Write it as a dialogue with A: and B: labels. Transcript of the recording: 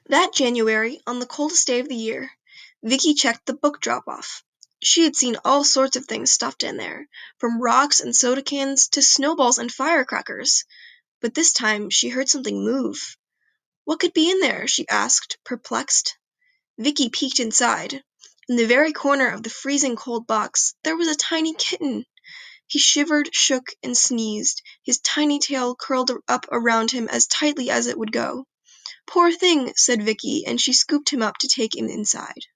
A: That January, on the coldest day of the year, Vicky checked the book drop-off. She had seen all sorts of things stuffed in there, from rocks and soda cans to snowballs and firecrackers. But this time she heard something move. What could be in there? She asked, perplexed. Vicky peeked inside. In the very corner of the freezing cold box there was a tiny kitten. He shivered, shook, and sneezed, his tiny tail curled up around him as tightly as it would go. "Poor thing," said Vicky, and she scooped him up to take him inside.